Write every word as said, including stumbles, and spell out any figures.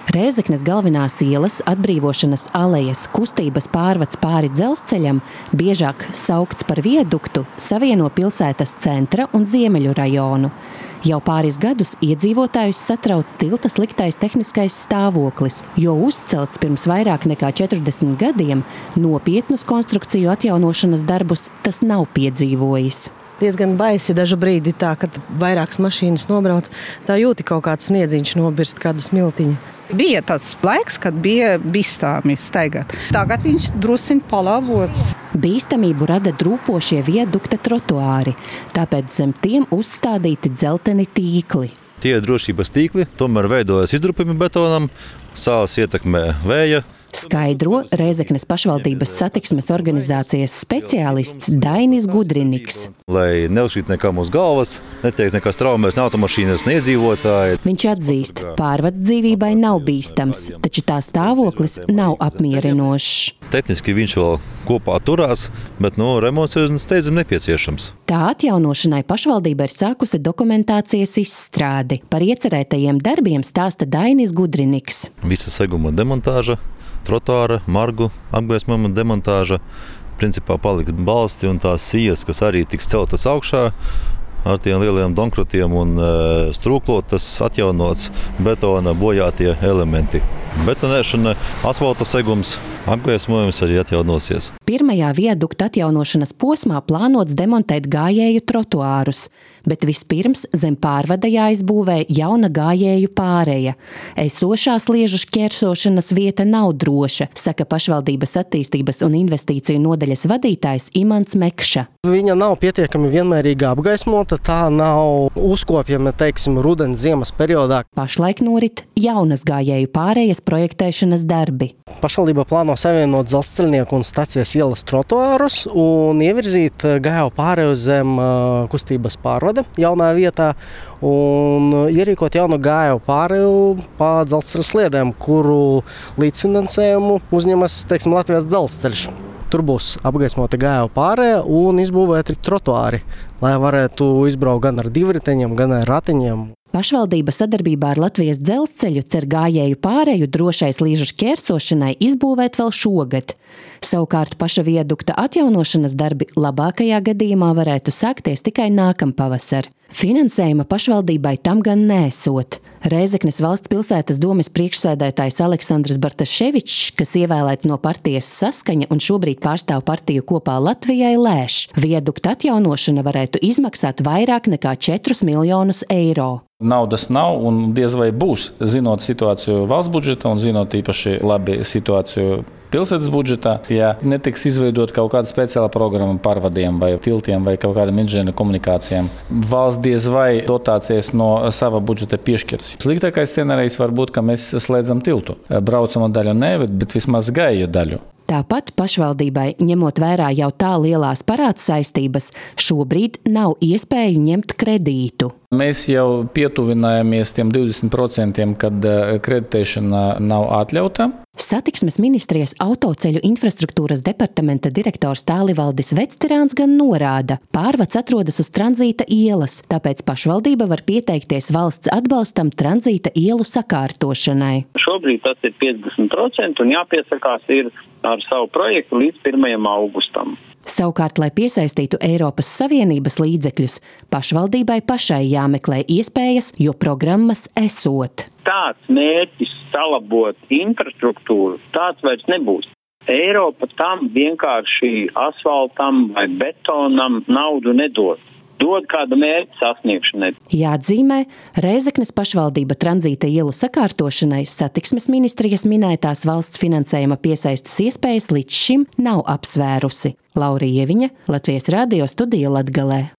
Rēzeknes galvenās ielas, atbrīvošanas alejas, kustības pārvads pāri dzelzceļam, biežāk saukts par viaduktu, savieno pilsētas centra un ziemeļu rajonu. Jau pāris gadus iedzīvotājus satrauc tilta sliktais tehniskais stāvoklis, jo uzcelts pirms vairāk nekā četrdesmit gadiem, nopietnus konstrukciju atjaunošanas darbus tas nav piedzīvojis. Diezgan baisi dažu brīdi tā, kad vairākas mašīnas nobrauc, tā jūti kaut kāds sniedziņš nobirst, kāda smiltiņa. Bija tāds laiks, kad bija bīstami staigāt. Tagad viņš drusciņ palāvots. Bīstamību rada drūpošie viadukta trotuāri, tāpēc zem tiem uzstādīti dzelteni tīkli. Tie drošības tīkli tomēr veidojas izdrupumi betonam, sāls ietekmē vēja. Skaidro Rēzeknes pašvaldības satiksmes organizācijas speciālists Dainis Gudriniks. Lai neuzšīt nekam uz galvas, netiek nekas traumēs, ne automašīnas, ne iedzīvotāji. Viņš atzīst, pārvads dzīvībai nav bīstams, taču tā stāvoklis nav apmierinošs. Tehniski viņš vēl kopā turās, bet no remonts ir steidzami nepieciešams. Tā atjaunošanai pašvaldība ir sākusi dokumentācijas izstrādi. Par iecerētajiem darbiem stāsta Dainis Gudriniks. Visa seguma demontāža, trotuāra, margu apgaismojuma demontāža. Principā paliks balsti un tās sijas, kas arī tiks celtas augšā ar tiem lieliem donkrotiem un e, strūklotas atjaunots betona bojātie elementi. Betonēšana, asfalta segums, apgaismojums arī atjaunosies. Pirmajā viadukta atjaunošanas posmā plānots demontēt gājēju trotuārus, bet vispirms zem pārvada jāizbūvē jauna gājēju pāreja. Esošā sliežu šķērsošanas vieta nav droša, saka pašvaldības attīstības un investīciju nodaļas vadītājs Imants Mekša. Viņa nav pietiekami vienmērīgi apgaismota, tā nav uzkopjama, teiksim, rudens ziemas periodā. Pašlaik norit jaunas gājēju pārejas projektēšanas darbi. Pašvaldība plāno savienot dzelzceļnieku un stacijas ielas trotuārus un ievirzīt gājēju pāreju zem kustības pārvada jaunā vietā un ierīkot jaunu gājēju pāreju pa dzelzceļa sliedēm, kuru līdzfinansējumu uzņemas, teiksim, Latvijas dzelzceļš. Tur būs apgaismota gājēju pāreja un izbūvēti trotuāri, lai varētu izbraukt gan ar divriteņiem, gan ar ratiņiem. Pašvaldība sadarbībā ar Latvijas dzelzceļu cer gājēju pāreju drošai sliežu šķērsošanai izbūvēt vēl šogad. Savukārt paša viadukta atjaunošanas darbi labākajā gadījumā varētu sākties tikai nākampavasar. Finansējuma pašvaldībai tam gan nesot. Rēzeknes valsts pilsētas domes priekšsēdētājs Aleksandrs Bartaševičs, kas ievēlēts no partijas Saskaņa un šobrīd pārstāv partiju Kopā Latvijai, lēš. Viadukta atjaunošana varētu izmaksāt vairāk nekā četrus miljonus eiro. Naudas nav un diez vai būs, zinot situāciju valsts budžeta un zinot īpaši labi situāciju pilsētas budžetā. Ja netiks izveidot kaut kāda speciāla programma pārvadiem vai tiltiem vai kaut kādam inženieru komunikācijām, valsts diez vai dotācijas no sava budžeta piešķirs. Sliktākais scenārijs var būt, ka mēs slēdzam tiltu. Braucamo daļu ne, bet vismaz gājēju daļu. Tāpat pašvaldībai, ņemot vērā jau tā lielās parādsaistības, šobrīd nav iespēju ņemt kredītu. Mēs jau pietuvinājamies tiem divdesmit procentiem, kad kreditēšana nav atļauta. Satiksmes ministrijas autoceļu infrastruktūras departamenta direktors Tālivaldis Vectirāns gan norāda, pārvads atrodas uz tranzīta ielas, tāpēc pašvaldība var pieteikties valsts atbalstam tranzīta ielu sakārtošanai. Šobrīd tas ir piecdesmit procenti un jāpiesakās ir ar savu projektu līdz pirmajam augustam. Savukārt, lai piesaistītu Eiropas Savienības līdzekļus, pašvaldībai pašai jāmeklē iespējas, jo programmas esot. Tāds mērķis salabot infrastruktūru, tāds vairs nebūs. Eiropa tam vienkārši asfaltam vai betonam naudu nedod. Dod kādu mērķu sasniegšanai. Jāatzīmē, Rēzeknes pašvaldība tranzīta ielu sakārtošanai satiksmes ministrijas minētās valsts finansējuma piesaistes iespējas līdz šim nav apsvērusi. Laura Ieviņa, Latvijas radio studija Latgalē.